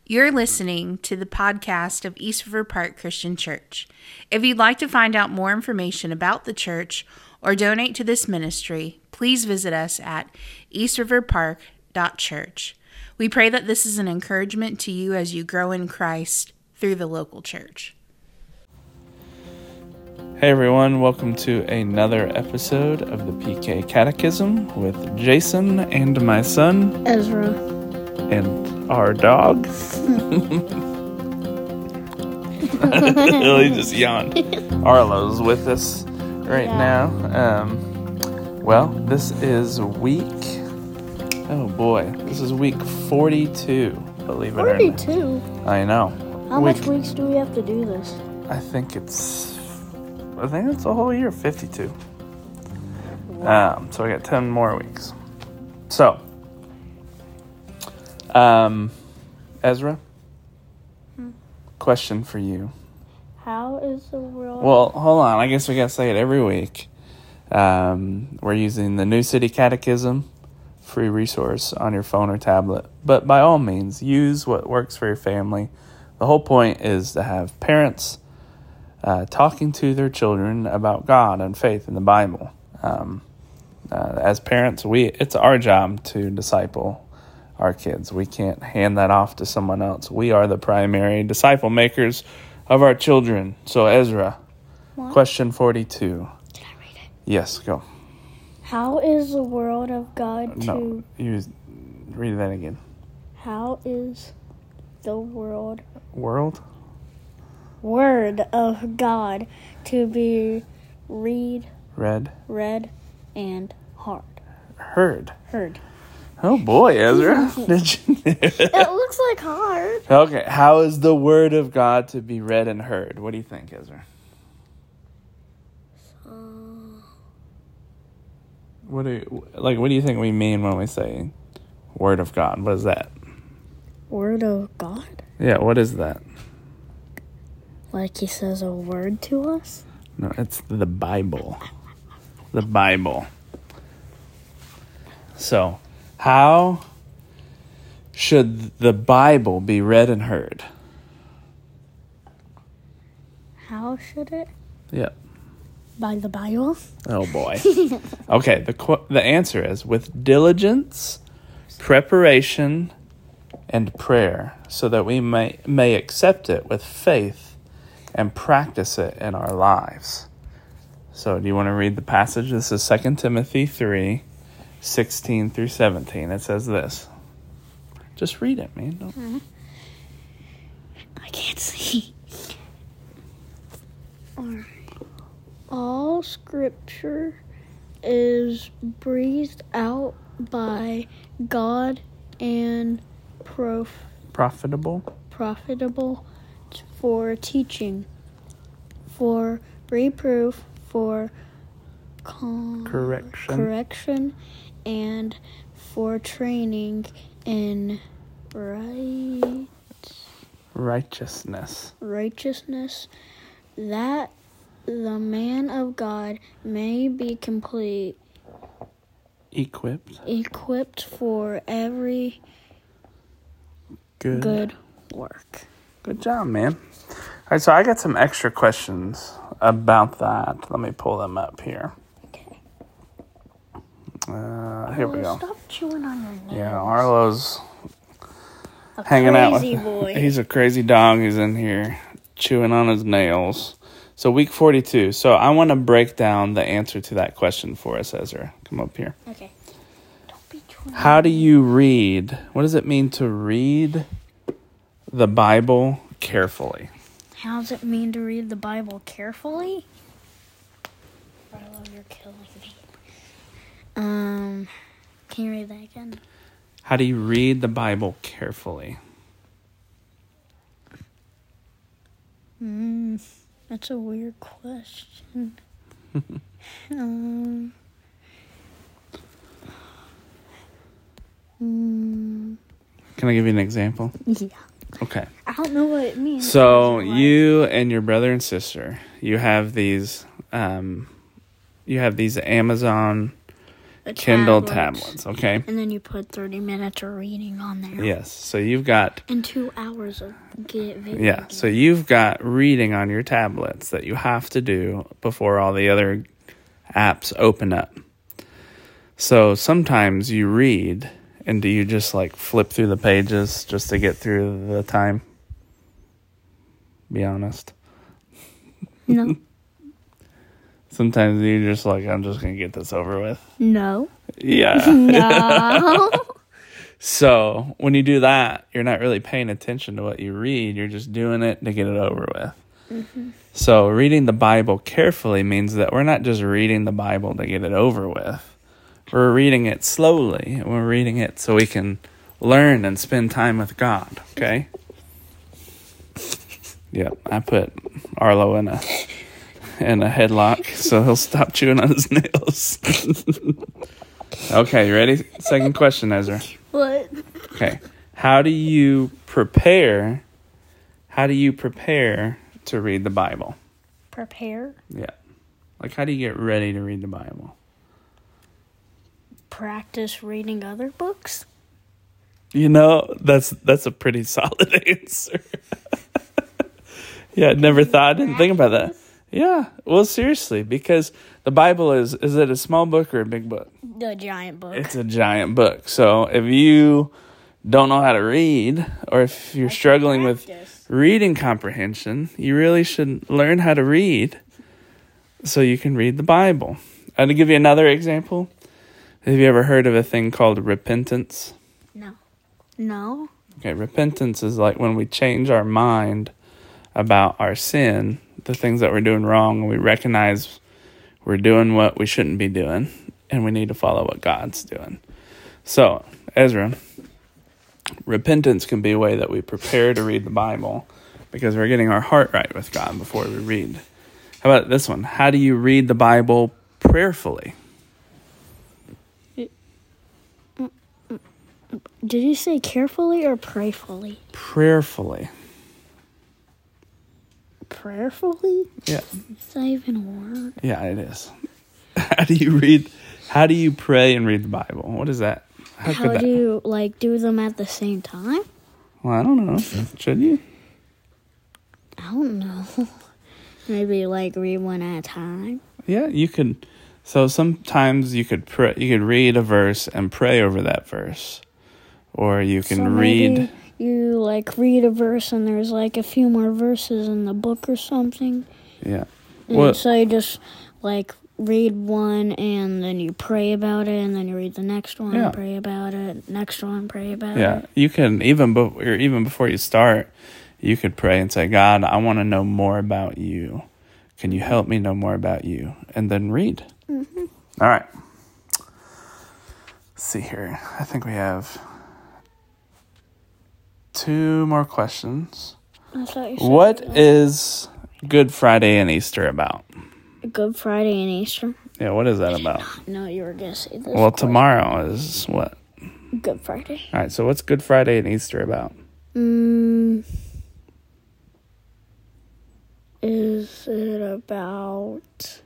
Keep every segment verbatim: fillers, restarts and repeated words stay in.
You're listening to the podcast of East River Park Christian Church. If you'd like to find out more information about the church or donate to this ministry, please visit us at east river park dot church. We pray that this is an encouragement to you as you grow in Christ through the local church. Hey everyone, welcome to another episode of the P K Catechism with Jason and my son, Ezra. And our dog. He just yawned. Arlo's with us right Yeah. now. Um, well, this is week, oh boy, this is week forty-two, believe it or not. forty-two? I know. How Week- much weeks do we have to do this? I think it's, I think it's a whole year, fifty-two. Um, so I got ten more weeks. So, um, Ezra, Hmm. question for you. How is the world... Well, hold on. I guess we gotta say it every week. Um, we're using the New City Catechism, free resource on your phone or tablet. But by all means, use what works for your family. The whole point is to have parents uh, talking to their children about God and faith in the Bible. Um, uh, as parents, we it's our job to disciple our kids. We can't hand that off to someone else. We are the primary disciple makers of our children. So Ezra, What? question forty-two. Can I read it? Yes, go. How is the word of God to... No, you read that again. How is the world... World? Word of God to be read, Read? read, and hard. Heard. Heard. Oh boy, Ezra. Did you It looks like hard. Okay, how is the word of God to be read and heard? What do you think, Ezra? Uh, What do you, like what do you think we mean when we say word of God? What is that? word of God? Yeah, what is that? Like he says a word to us? No, it's the Bible. The Bible. So, how should the Bible be read and heard? How should it? Yeah. By the Bible? Oh boy. Okay, the qu- the answer is with diligence, preparation, and prayer, so that we may may accept it with faith and practice it in our lives. So, do you want to read the passage? This is Second Timothy three, sixteen through seventeen. It says this. Just read it, man. Don't... Mm-hmm. I can't see. Alright. All scripture is breathed out by God and prof- Profitable. profitable for teaching, for reproof, for con- Correction. correction, and for training in right Righteousness. righteousness, that the man of God may be complete, Equipped. equipped for every Good. good work. Good job, man. All right, so I got some extra questions about that. Let me pull them up here. Okay. Uh, here we go. Stop chewing on your nails. Yeah, Arlo's A hanging out with. crazy boy. He's a crazy dog. He's in here chewing on his nails. So week forty-two. So I want to break down the answer to that question for us, Ezra. Come up here. Okay. Don't be chewing. How do you read? What does it mean to read the Bible carefully? How does it mean to read the Bible carefully? I love you're killing me. Um, can you read that again? How do you read the Bible carefully? Hmm, that's a weird question. um, hmm, Can I give you an example? yeah. Okay. I don't know what it means. So Like- you and your brother and sister, you have these, um, you have these Amazon a Kindle tablets. tablets, okay? And then you put thirty minutes of reading on there. Yes, so you've got... And two hours of get video Yeah, games. so you've got reading on your tablets that you have to do before all the other apps open up. So sometimes you read, and do you just like flip through the pages just to get through the time? Be honest. No. Sometimes you're just like, I'm just going to get this over with. No. Yeah. No. So when you do that, you're not really paying attention to what you read. You're just doing it to get it over with. Mm-hmm. So reading the Bible carefully means that we're not just reading the Bible to get it over with. We're reading it slowly. And we're reading it so we can learn and spend time with God. Okay? Yep, I put Arlo in a in a headlock so he'll stop chewing on his nails. Okay, you ready? Second question, Ezra. What? Okay. How do you prepare? How do you prepare to read the Bible? Prepare. Yeah. Like, how do you get ready to read the Bible? Practice reading other books. You know, that's that's a pretty solid answer. Yeah, I never thought, I didn't think about that. Yeah, well, seriously, because the Bible is, is it a small book or a big book? The giant book. It's a giant book. So if you don't know how to read, or if you're struggling with reading comprehension, you really should learn how to read so you can read the Bible. And to give you another example, have you ever heard of a thing called repentance? No. No. Okay, repentance is like when we change our mind about our sin, the things that we're doing wrong, and we recognize we're doing what we shouldn't be doing, and we need to follow what God's doing. So, Ezra, repentance can be a way that we prepare to read the Bible because we're getting our heart right with God before we read. How about this one? How do you read the Bible prayerfully? Did you say carefully or prayerfully? Prayerfully. Prayerfully? Yeah. Is that even a word? Yeah, it is. How do you read? How do you pray and read the Bible? What is that? How, How could that? do you, like, do them at the same time? Well, I don't know. Should you? I don't know. Maybe, like, read one at a time. Yeah, you could. So sometimes you could pray, you could read a verse and pray over that verse, or you can So maybe read. you, like, read a verse and there's, like, a few more verses in the book or something. Yeah. And Well, so you just, like, read one and then you pray about it and then you read the next one, Yeah. pray about it, next one, pray about yeah, it. you can even before even before you start, you could pray and say, God, I want to know more about you. Can you help me know more about you? And then read. Mm-hmm. All right. Let's see here. I think we have two more questions. I thought you said What that. is Good Friday and Easter about? Good Friday and Easter? Yeah, what is that about? No, you were going to say this. Well, question. tomorrow is what? Good Friday. All right, so what's Good Friday and Easter about? Mm, is it about,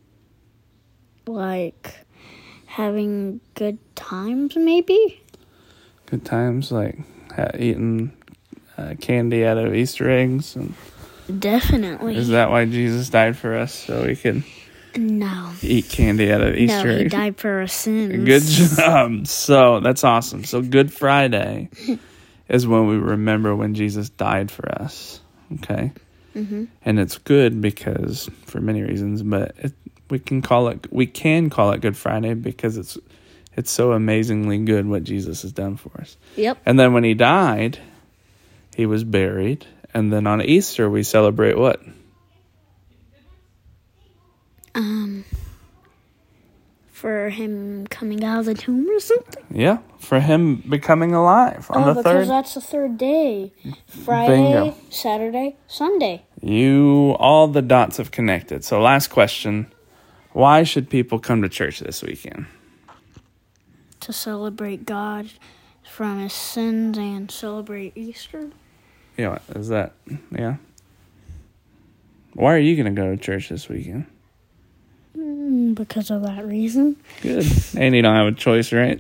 like, having good times, maybe? Good times, like ha- eating uh, candy out of Easter eggs. And Definitely. is that why Jesus died for us, so we can No. eat candy out of Easter No, he eggs? died for our sins. Good job. So that's awesome. So Good Friday is when we remember when Jesus died for us. Okay. Mm-hmm. And it's good because for many reasons, but it, we can call it we can call it Good Friday because it's it's so amazingly good what Jesus has done for us. Yep. And then when he died, he was buried, and then on Easter we celebrate what? Um, for him coming out of the tomb or something? Yeah, for him becoming alive on oh, the because third. that's the third day. Friday, Bingo. Saturday, Sunday. You all the dots have connected. So last question, why should people come to church this weekend? To celebrate God from his sins and celebrate Easter. Yeah, is that yeah? Why are you going to go to church this weekend? Mm, Mm, because of that reason. Good. And you don't have a choice, right?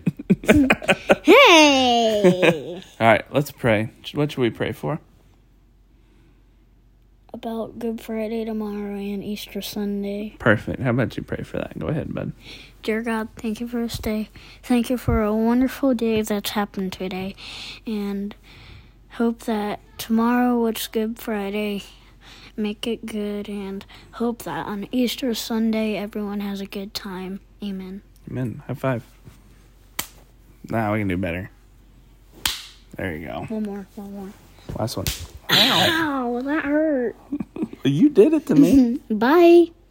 Hey! All right, let's pray. What should we pray for? About Good Friday tomorrow and Easter Sunday. Perfect. How about you pray for that? Go ahead, bud. Dear God, thank you for this day. Thank you for a wonderful day that's happened today. And hope that tomorrow, which is Good Friday, make it good. And hope that on Easter Sunday, everyone has a good time. Amen. Amen. High five. Nah, we can do better. There you go. One more, one more. Last one. Ow, that hurt. You did it to me. Bye.